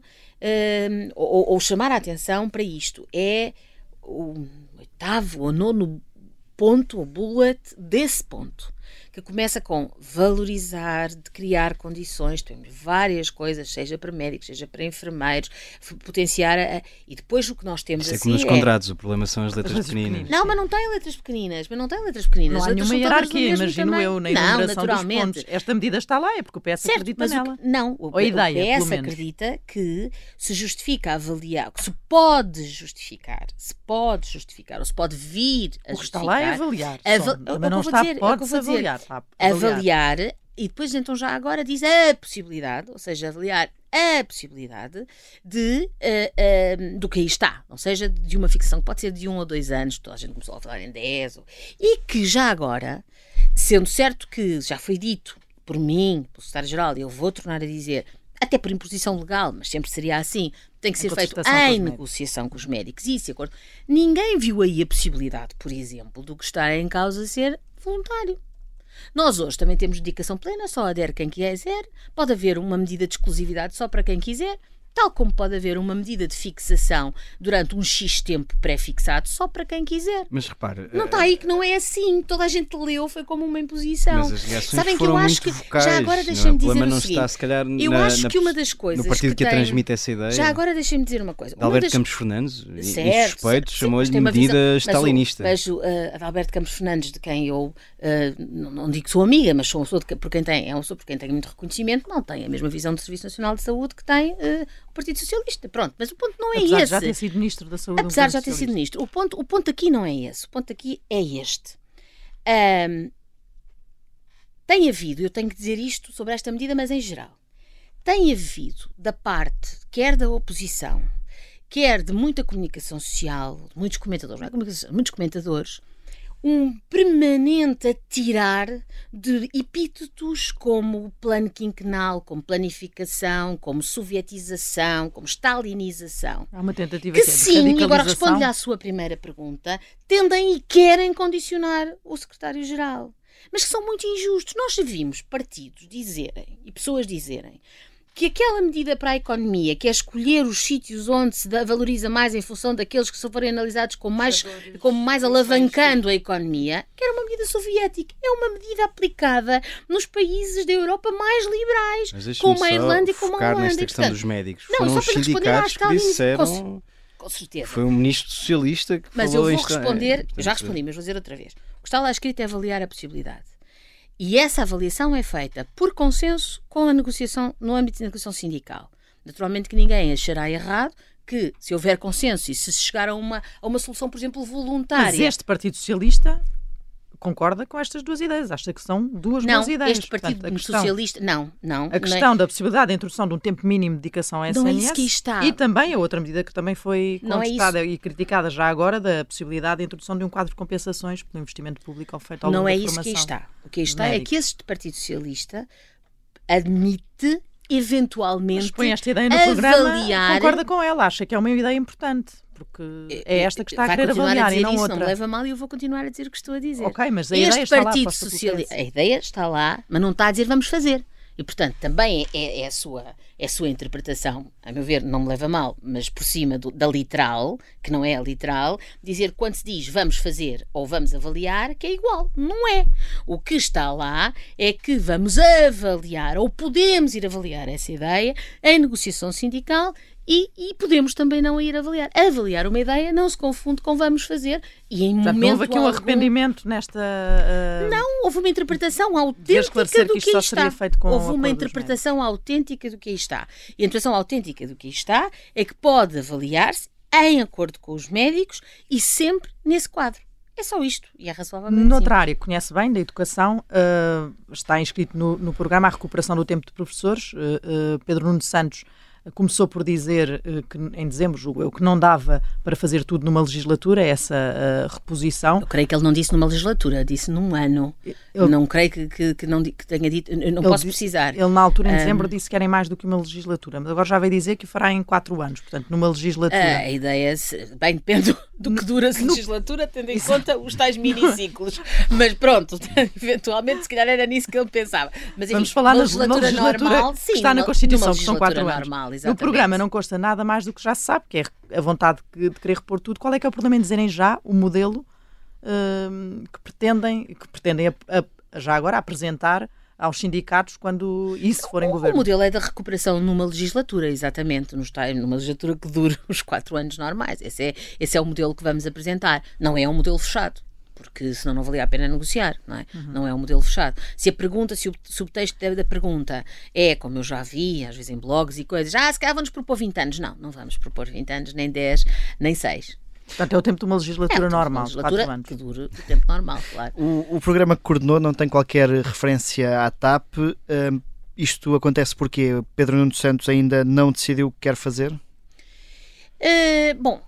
ou chamar a atenção para isto, é o 8º ou 9º ponto, ou bullet desse ponto, que começa com valorizar, de criar condições, temos várias coisas, seja para médicos, seja para enfermeiros, potenciar e depois o que nós temos assim como nos contratos, o problema são as letras pequeninas. Não, mas não tem letras pequeninas. Não há nenhuma hierarquia, imagino eu, na enumeração dos pontos. Esta medida está lá, é porque o PS acredita nela. O PS acredita que se justifica avaliar, que se pode justificar, ou se pode vir a justificar. O que está lá é avaliar. Mas não está, pode-se avaliar. Avaliar, e depois então já agora diz a possibilidade, ou seja, avaliar a possibilidade do que aí está, ou seja, de uma fixação que pode ser de 1 ou 2 anos, toda a gente começou a falar em 10, e que já agora, sendo certo que já foi dito por mim, pelo secretário-geral, e eu vou tornar a dizer, até por imposição legal, mas sempre seria assim, tem que ser feito em negociação com os médicos, e esse acordo. Ninguém viu aí a possibilidade, por exemplo, do que está em causa ser voluntário. Nós hoje também temos dedicação plena, só adere quem quiser, pode haver uma medida de exclusividade só para quem quiser, tal como pode haver uma medida de fixação durante um X tempo pré-fixado só para quem quiser. Mas repare... Não está aí que não é assim. Toda a gente leu, foi como uma imposição. Mas as reações Sabem que foram eu acho muito que vocais, já agora não é? deixem-me O dizer problema o não seguinte. está, se calhar, Eu acho que uma das coisas no partido que tem... transmite essa ideia. Já agora deixem-me dizer uma coisa. Alberto Campos Fernandes, certo, insuspeito, certo, chamou-lhe tem uma medida visão, stalinista. Mas a Alberto Campos Fernandes, de quem eu não digo que sou amiga, mas sou uma pessoa por quem tem muito reconhecimento, não tem a mesma visão do Serviço Nacional de Saúde que tem o Partido Socialista. Pronto, mas o ponto não é apesar esse. de já ter sido Ministro da Saúde. Apesar de já ter sido Ministro. O ponto aqui não é esse. O ponto aqui é este. Tem havido, eu tenho que dizer isto sobre esta medida, mas em geral, tem havido da parte, quer da oposição, quer de muita comunicação social, muitos comentadores, não é comunicação, muitos comentadores, um permanente atirar de epítetos como plano quinquenal, como planificação, como sovietização, como stalinização. Há uma tentativa que de sim, agora respondo-lhe à sua primeira pergunta, tendem e querem condicionar o secretário-geral. Mas que são muito injustos. Nós vimos partidos dizerem, e pessoas dizerem, que aquela medida para a economia, que é escolher os sítios onde se valoriza mais em função daqueles que forem analisados como mais alavancando a economia, que era uma medida soviética. É uma medida aplicada nos países da Europa mais liberais, como a Irlanda e como a Holanda. Nesta questão dos médicos. Não, foram só os para responder sindicatos que disseram... Com certeza. Foi um ministro socialista que mas falou eu vou isto. responder, eu já respondi, mas vou dizer outra vez. O que está lá escrito é avaliar a possibilidade. E essa avaliação é feita por consenso com a negociação, no âmbito da negociação sindical. Naturalmente que ninguém achará errado que, se houver consenso e se chegar a uma solução, por exemplo, voluntária... Mas este Partido Socialista concorda com estas duas ideias. Acha que são duas boas ideias. Este Partido Socialista... Não. A questão da possibilidade de introdução de um tempo mínimo de dedicação a SNS... Não é isso que está. E também a outra medida que também foi contestada e criticada já agora, da possibilidade de introdução de um quadro de compensações pelo investimento público feito ao longo da formação. Não é isso que está. O que está é que este Partido Socialista admite... eventualmente, mas põe esta ideia no programa, concorda com ela, acha que é uma ideia importante, porque é esta que está a querer avaliar e não outra. Não me leva mal e eu vou continuar a dizer o que estou a dizer. Ok, mas a ideia está lá. A ideia está lá, mas não está a dizer vamos fazer. E, portanto, também é a sua interpretação, a meu ver, não me leva mal, mas por cima da literal, que não é a literal, dizer quando se diz vamos fazer ou vamos avaliar, que é igual. Não é. O que está lá é que vamos avaliar, ou podemos ir avaliar essa ideia em negociação sindical e podemos também não ir avaliar. Avaliar uma ideia não se confunde com vamos fazer e em portanto, momento houve aqui um arrependimento nesta... Não, houve uma interpretação autêntica do que aí está. Houve uma interpretação autêntica do que aí está. E a interpretação autêntica do que aí está é que pode avaliar-se em acordo com os médicos e sempre nesse quadro. É só isto, e é razoavelmente noutra área que conhece bem, da educação, está inscrito no programa a recuperação do tempo de professores. Pedro Nuno Santos começou por dizer que em dezembro, julgo eu, que não dava para fazer tudo numa legislatura, essa reposição. Eu creio que ele não disse numa legislatura, disse num ano. Eu não creio que tenha dito, eu não posso precisar. Ele na altura, em dezembro, disse que era mais do que uma legislatura, mas agora já veio dizer que o fará em 4 anos, portanto, numa legislatura. A ideia, bem, depende do que dura a legislatura, tendo em conta os tais miniciclos. Mas pronto, eventualmente, se calhar era nisso que ele pensava. Mas enfim, vamos falar na legislatura normal, que está na Constituição, que são 4 anos. Normal, no programa não consta nada mais do que já se sabe, que é a vontade de querer repor tudo. Qual é que é o problema em dizerem já o modelo que pretendem já agora apresentar aos sindicatos quando isso for em governo? O modelo é da recuperação numa legislatura, exatamente, numa legislatura que dure os 4 anos normais. Esse é o modelo que vamos apresentar. Não é um modelo fechado, porque senão não valia a pena negociar, não é? Não é um modelo fechado. Se o subtexto da pergunta é, como eu já vi, às vezes em blogs e coisas, se calhar vamos propor 20 anos. Não vamos propor 20 anos, nem 10, nem 6. Portanto, é o tempo de uma legislatura normal, de 4 anos. Que dure o tempo normal, claro. O programa que coordenou não tem qualquer referência à TAP. Isto acontece porque Pedro Nuno Santos ainda não decidiu o que quer fazer? Bom,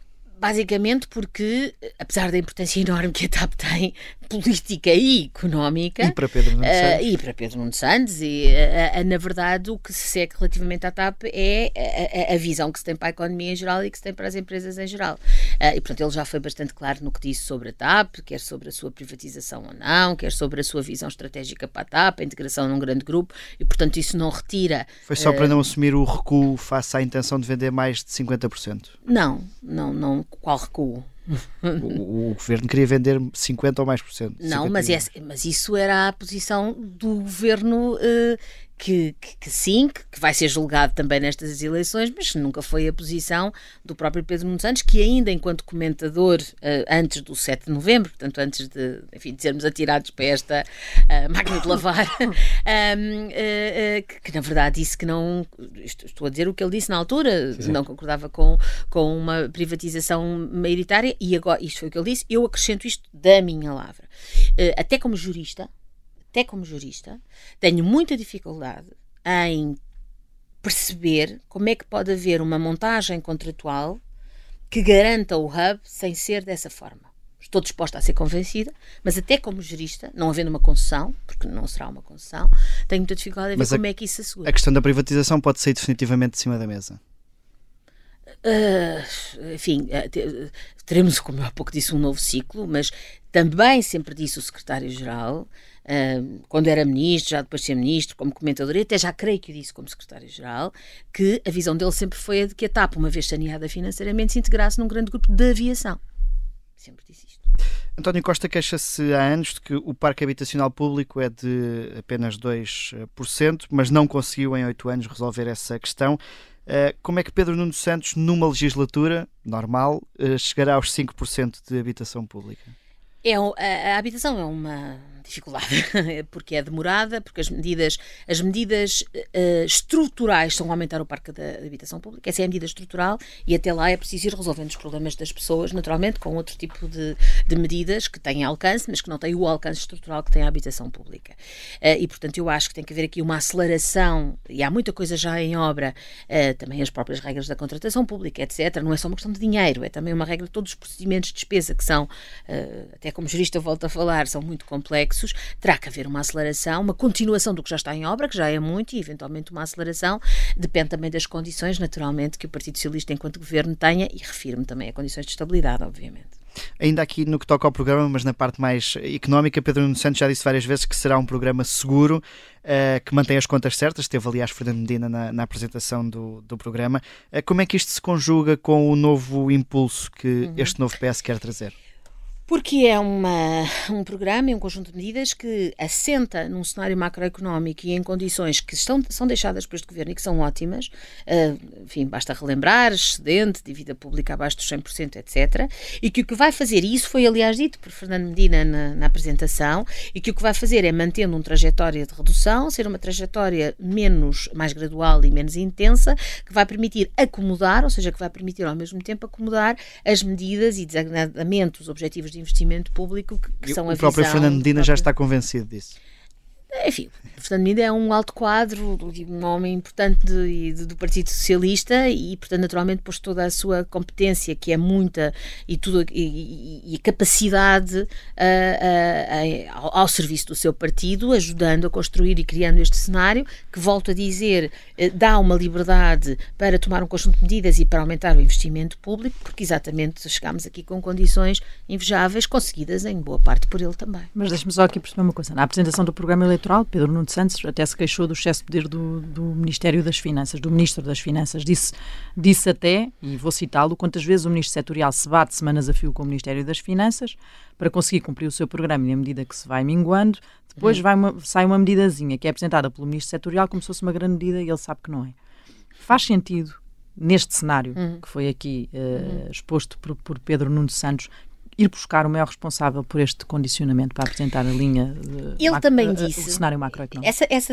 Basicamente porque, apesar da importância enorme que a TAP tem, política e económica... E para Pedro Nuno Santos. E para Pedro Nuno Santos. Na verdade, o que se segue relativamente à TAP é a visão que se tem para a economia em geral e que se tem para as empresas em geral. E, portanto, ele já foi bastante claro no que disse sobre a TAP, quer sobre a sua privatização ou não, quer sobre a sua visão estratégica para a TAP, a integração num grande grupo, e, portanto, isso não retira... Foi só para não assumir o recuo face à intenção de vender mais de 50%? Não. Qual recuo? O governo queria vender 50% ou mais por cento. Não, mas isso era a posição do governo que sim, que vai ser julgado também nestas eleições, mas nunca foi a posição do próprio Pedro Nuno Santos, que ainda enquanto comentador antes do 7 de novembro, portanto antes de sermos atirados para esta máquina de lavar, que na verdade disse que não, estou a dizer o que ele disse na altura, sim. Não concordava com uma privatização maioritária, e agora, isto foi o que ele disse, eu acrescento isto da minha lavra. Até como jurista, tenho muita dificuldade em perceber como é que pode haver uma montagem contratual que garanta o hub sem ser dessa forma. Estou disposta a ser convencida, mas até como jurista, não havendo uma concessão, porque não será uma concessão, tenho muita dificuldade em ver como é que isso se assegura. A questão da privatização pode sair definitivamente de cima da mesa? Teremos, como eu há pouco disse, um novo ciclo, mas também sempre disse o secretário-geral, quando era ministro, já depois de ser ministro, como comentador, e até já creio que o disse como secretário-geral, que a visão dele sempre foi a de que a TAP, uma vez saneada financeiramente, se integrasse num grande grupo de aviação. Sempre disse isto. António Costa queixa-se há anos de que o parque habitacional público é de apenas 2%, mas não conseguiu em 8 anos resolver essa questão. Como é que Pedro Nuno Santos, numa legislatura normal, chegará aos 5% de habitação pública? A habitação é uma dificuldade, porque é demorada, porque as medidas estruturais são aumentar o parque da habitação pública. Essa é a medida estrutural e até lá é preciso ir resolvendo os problemas das pessoas, naturalmente, com outro tipo de medidas que têm alcance, mas que não têm o alcance estrutural que tem a habitação pública. E, portanto, eu acho que tem que haver aqui uma aceleração, e há muita coisa já em obra, também as próprias regras da contratação pública, etc. Não é só uma questão de dinheiro, é também uma regra de todos os procedimentos de despesa que são, até como jurista volto a falar, são muito complexos. Terá que haver uma aceleração, uma continuação do que já está em obra, que já é muito, e eventualmente uma aceleração. Depende também das condições, naturalmente, que o Partido Socialista, enquanto governo, tenha, e refiro-me também a condições de estabilidade, obviamente. Ainda aqui no que toca ao programa, mas na parte mais económica, Pedro Nuno Santos já disse várias vezes que será um programa seguro, que mantém as contas certas. Teve, aliás, Fernando Medina na apresentação do programa. Como é que isto se conjuga com o novo impulso que este novo PS quer trazer? Porque é um programa e um conjunto de medidas que assenta num cenário macroeconómico e em condições que são deixadas por este governo e que são ótimas. Basta relembrar, excedente, dívida pública abaixo dos 100%, etc. E que o que vai fazer, e isso foi aliás dito por Fernando Medina na apresentação, e que o que vai fazer é mantendo uma trajetória de redução, ser uma trajetória mais gradual e menos intensa, que vai permitir acomodar, ou seja, que vai permitir ao mesmo tempo acomodar as medidas e designadamente os objetivos de investimento público que são a visão... O próprio Fernando Medina já está convencido disso. Enfim, Fernando Medina é um alto quadro, um homem importante do Partido Socialista e, portanto, naturalmente pôs toda a sua competência, que é muita, e capacidade ao serviço do seu partido, ajudando a construir e criando este cenário, que, volto a dizer, dá uma liberdade para tomar um conjunto de medidas e para aumentar o investimento público, porque exatamente chegámos aqui com condições invejáveis, conseguidas em boa parte por ele também. Mas deixe-me só aqui perceber uma coisa. Na apresentação do programa eleitoral, Pedro Nuno Santos até se queixou do excesso de poder do Ministério das Finanças, do Ministro das Finanças. Disse até, e vou citá-lo, quantas vezes o Ministro Setorial se bate semanas a fio com o Ministério das Finanças para conseguir cumprir o seu programa, e à medida que se vai minguando, depois sai uma medidazinha que é apresentada pelo Ministro Setorial como se fosse uma grande medida e ele sabe que não é. Faz sentido, neste cenário que foi aqui exposto por Pedro Nuno Santos, ir buscar o maior responsável por este condicionamento para apresentar a linha ele também disse, o cenário macroeconómico.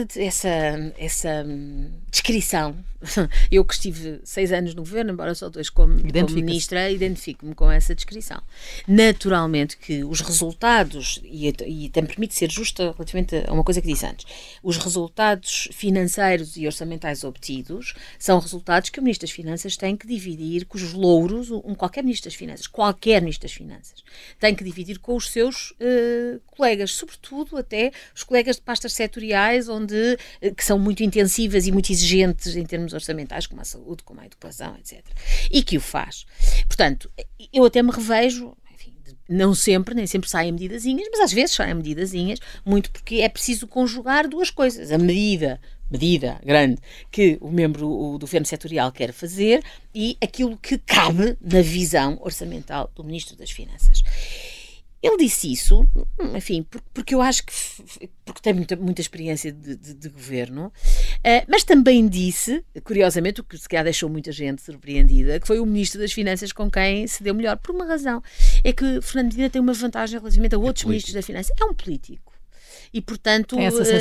Essa descrição, eu que estive 6 anos no governo, embora só 2 como ministra, identifico-me com essa descrição. Naturalmente que os resultados, e também permite ser justa relativamente a uma coisa que disse antes, os resultados financeiros e orçamentais obtidos são resultados que o Ministro das Finanças tem que dividir, cujos louros, qualquer Ministro das Finanças, tem que dividir com os seus colegas, sobretudo até os colegas de pastas setoriais, que são muito intensivas e muito exigentes em termos orçamentais, como a saúde, como a educação, etc. E que o faz. Portanto, eu até me revejo, enfim, não sempre, nem sempre saem medidazinhas, mas às vezes saem medidazinhas, muito porque é preciso conjugar 2 coisas. A medida grande que o membro do governo setorial quer fazer e aquilo que cabe na visão orçamental do Ministro das Finanças. Ele disse isso, enfim, porque eu acho que porque tem muita experiência de governo, mas também disse, curiosamente, o que se calhar deixou muita gente surpreendida, que foi o Ministro das Finanças com quem se deu melhor, por uma razão. É que Fernando Medina tem uma vantagem relativamente a outros ministros da Finanças. É um político. E portanto,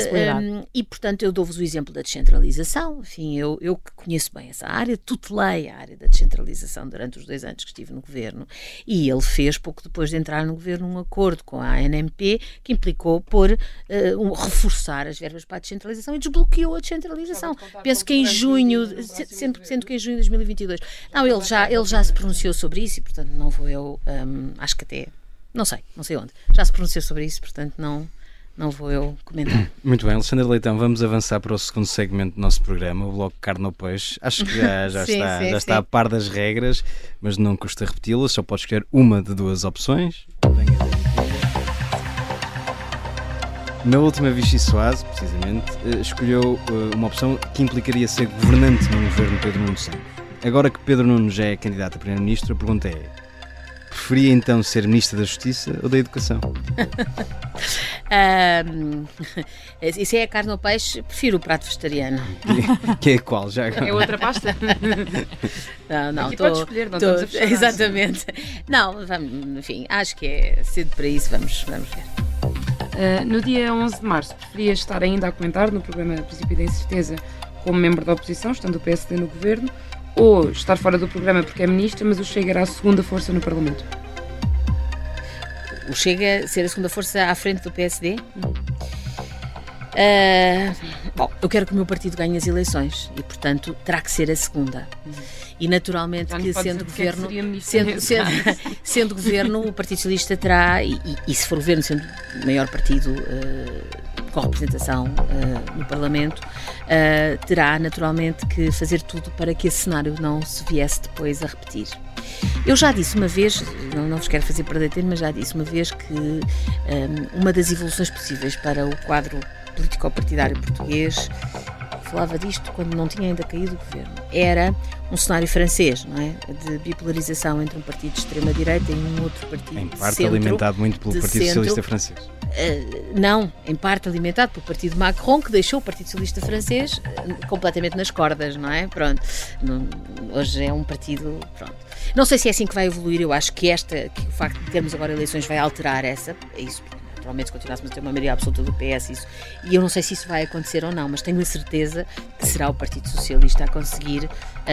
eu dou-vos o exemplo da descentralização. Enfim, eu que conheço bem essa área, tutelei a área da descentralização durante os 2 anos que estive no governo, e ele fez, pouco depois de entrar no governo, um acordo com a ANMP que implicou reforçar as verbas para a descentralização e desbloqueou a descentralização. Penso que em junho, sendo que em junho de 2022. Não, ele já se pronunciou sobre isso e, portanto, não vou eu, acho que até, não sei onde, já se pronunciou sobre isso, portanto, não vou eu comentar. Muito bem, Alexandra Leitão, vamos avançar para o segundo segmento do nosso programa, o bloco Carne ou Peixe. Acho que já está a par das regras, mas não custa repeti-las, só pode escolher uma de 2 opções. Na última Vichy Soares, precisamente, escolheu uma opção que implicaria ser governante num governo de Pedro Nuno Santos. Agora que Pedro Nuno já é candidato a primeiro-ministro, a pergunta é: preferia então ser Ministra da Justiça ou da Educação? Isso é a carne ou peixe? Prefiro o prato vegetariano. Que é qual? Já agora? É outra pasta? Não, aqui pode escolher, não estamos a fechar. Exatamente. Não, enfim, acho que é cedo para isso, vamos ver. No dia 11 de março, preferia estar ainda a comentar no programa Princípio da Incerteza como membro da oposição, estando o PSD no governo, ou estar fora do programa porque é ministra, mas o Chega era a segunda força no Parlamento? O Chega ser a segunda força à frente do PSD? Bom, eu quero que o meu partido ganhe as eleições e, portanto, terá que ser a segunda. E naturalmente que sendo governo, o Partido Socialista terá, e se for governo sendo o maior partido com representação no Parlamento, terá naturalmente que fazer tudo para que esse cenário não se viesse depois a repetir. Eu já disse uma vez, não vos quero fazer perder tempo, mas já disse uma vez que uma das evoluções possíveis para o quadro político-partidário português, falava disto quando não tinha ainda caído o governo, era um cenário francês, não é? De bipolarização entre um partido de extrema-direita e um outro partido em de parte centro, alimentado muito pelo Partido Socialista francês. Não, em parte alimentado pelo partido Macron, que deixou o Partido Socialista francês completamente nas cordas, não é? Pronto. Hoje é um partido, pronto. Não sei se é assim que vai evoluir, eu acho que o facto de termos agora eleições vai alterar isso. Naturalmente, se continuássemos a ter uma maioria absoluta do PS, e eu não sei se isso vai acontecer ou não, mas tenho a certeza que será o Partido Socialista a conseguir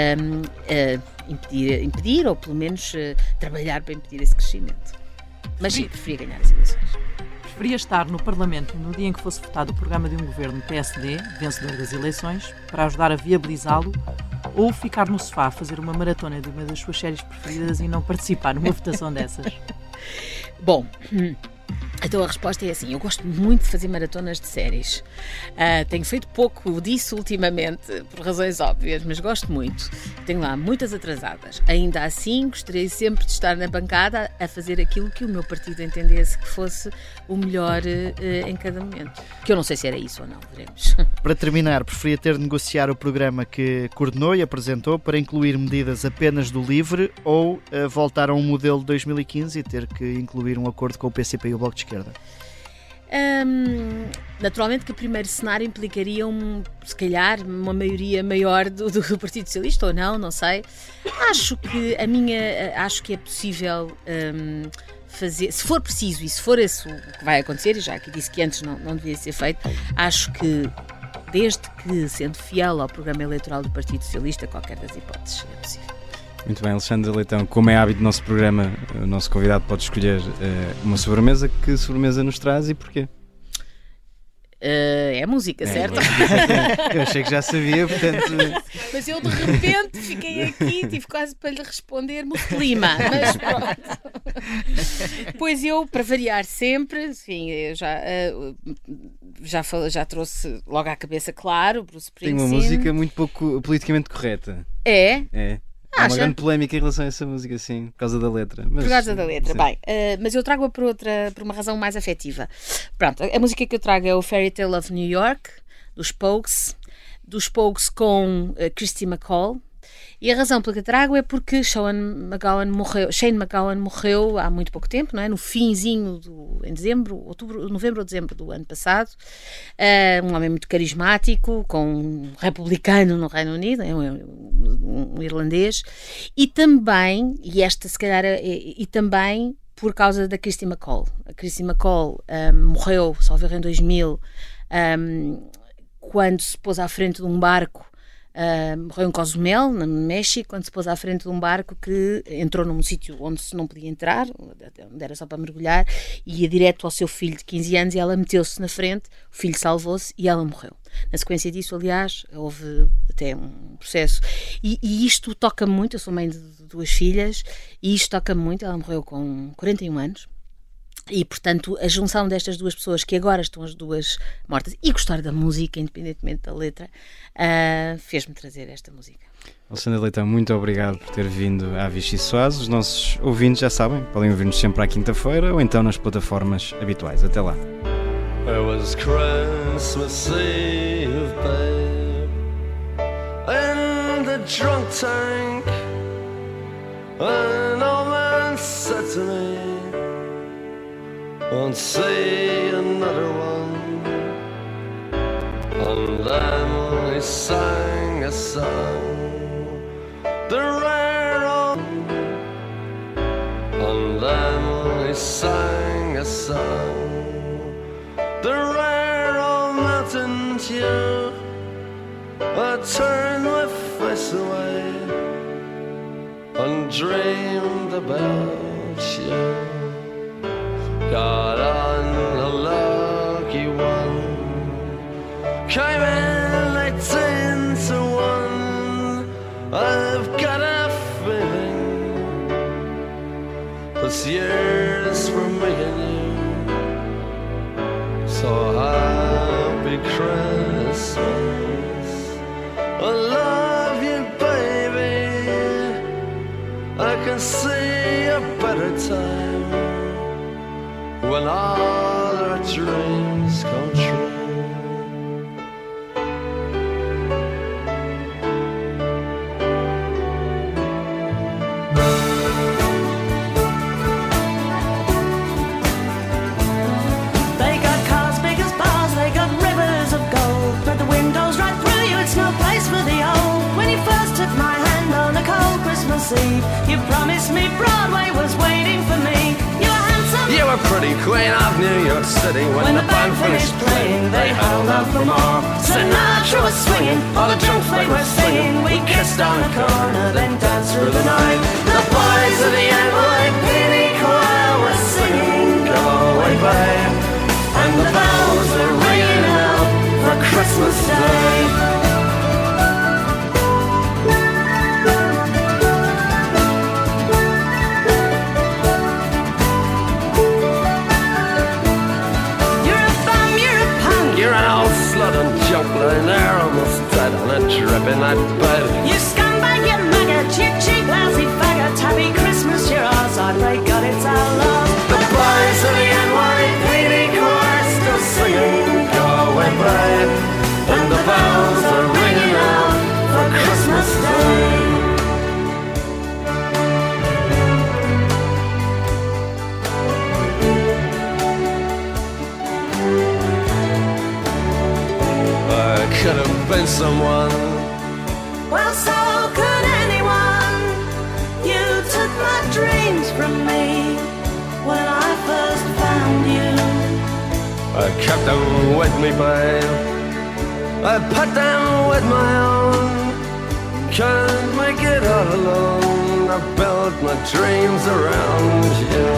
impedir, ou pelo menos trabalhar para impedir esse crescimento. Mas sim, preferia ganhar as eleições. Preferia estar no Parlamento no dia em que fosse votado o programa de um governo PSD, vencedor das eleições, para ajudar a viabilizá-lo, ou ficar no sofá a fazer uma maratona de uma das suas séries preferidas e não participar numa votação dessas? Bom, então a resposta é assim: eu gosto muito de fazer maratonas de séries. Tenho feito pouco disso ultimamente, por razões óbvias, mas gosto muito. Tenho lá muitas atrasadas. Ainda assim, gostaria sempre de estar na bancada a fazer aquilo que o meu partido entendesse que fosse o melhor em cada momento. Que eu não sei se era isso ou não, veremos. Para terminar, preferia ter de negociar o programa que coordenou e apresentou para incluir medidas apenas do LIVRE ou voltar a um modelo de 2015 e ter que incluir um acordo com o PCP e o Bloco de Esquerda? Naturalmente que o primeiro cenário implicaria se calhar uma maioria maior do Partido Socialista ou não sei. Acho que é possível fazer, se for preciso e se for isso o que vai acontecer, e já aqui disse que antes não devia ser feito, acho que desde que sendo fiel ao programa eleitoral do Partido Socialista, qualquer das hipóteses é possível. Muito bem, Alexandra Leitão, como é hábito do nosso programa, o nosso convidado pode escolher uma sobremesa. Que sobremesa nos traz e porquê? É música, certo? Eu achei que já sabia, portanto... Mas eu de repente fiquei aqui, tive quase para lhe responder Lima, mas pronto. Pois eu, para variar sempre, enfim, eu já trouxe logo à cabeça, claro, Bruce Springsteen. Tem uma música muito pouco politicamente correta. É? Há uma grande polémica em relação a essa música, sim, por causa da letra. Por causa da letra, bem. Mas eu trago-a por uma razão mais afetiva. Pronto, a música que eu trago é o Fairy Tale of New York, dos Pogues com Kirsty MacColl. E a razão pela que eu trago é porque Shane MacGowan morreu há muito pouco tempo, não é? No finzinho em novembro ou dezembro do ano passado. Um homem muito carismático, um republicano no Reino Unido, um irlandês. E também, também por causa da Kirsty MacColl. A Kirsty MacColl morreu, salvo erro, em 2000, quando se pôs à frente de um barco. Morreu em Cozumel, no México, quando se pôs à frente de um barco que entrou num sítio onde se não podia entrar, onde era só para mergulhar, e ia direto ao seu filho de 15 anos e ela meteu-se na frente, o filho salvou-se e ela morreu. Na sequência disso, aliás, houve até um processo. E isto toca-me muito, eu sou mãe de 2 filhas, e isto toca-me muito, ela morreu com 41 anos. E, portanto, a junção destas 2 pessoas, que agora estão as 2 mortas, e gostar da música, independentemente da letra, fez-me trazer esta música. Alexandra Leitão, muito obrigado por ter vindo à Vichy Soares. Os nossos ouvintes já sabem, podem ouvir-nos sempre à quinta-feira ou então nas plataformas habituais. Até lá. It was Christmas Eve, babe, in the drunk tank, an old man said to me, won't see another one. And then he sang a song, the rare old. And then he sang a song, the rare old mountain tune. I turned my face away and dreamed about you. Got on a lucky one, came in 18 to 1. I've got a feeling this year's for me and you. So happy Christmas, I love you, baby. I can see a better time when all our dreams come true. They got cars big as bars, they got rivers of gold, but the windows right through you, it's no place for the old. When you first took my hand on a cold Christmas Eve, you promised me Broadway was waiting for me. You were pretty queen of New York City. When the band finished playing, they held out for more. Sinatra was swinging, all the drunks they were singing. We kissed on a corner, then danced through the night. The boys of the NYPD choir were singing, go away, babe. And the bells were ringing out for Christmas Day. Lying there almost dead on a dripping that bed. You scumbag, you maggot, you cheap lousy faggot. Happy Christmas, you're ours, I pray God it's our love. The boys of the NYPD choir still singing, go away, babe. And the bells are ringing out for Christmas Day. Could have been someone. Well, so could anyone. You took my dreams from me when I first found you. I kept them with me, babe. I put them with my own. Can't make it all alone. I built my dreams around you.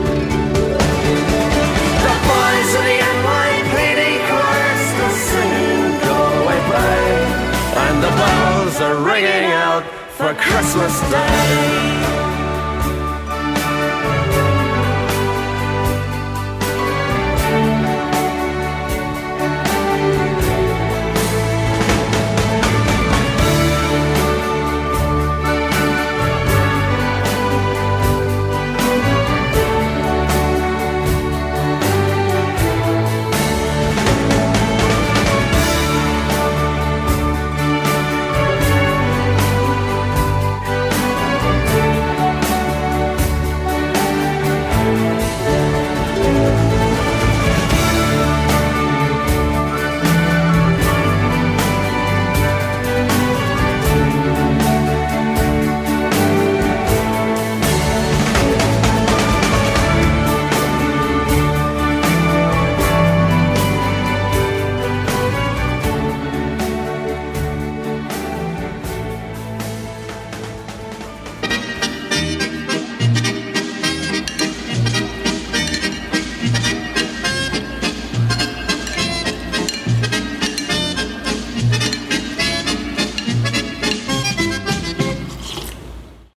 The boys of the NYPD chorus are singing Galway Bay, and the bells are ringing out for Christmas Day.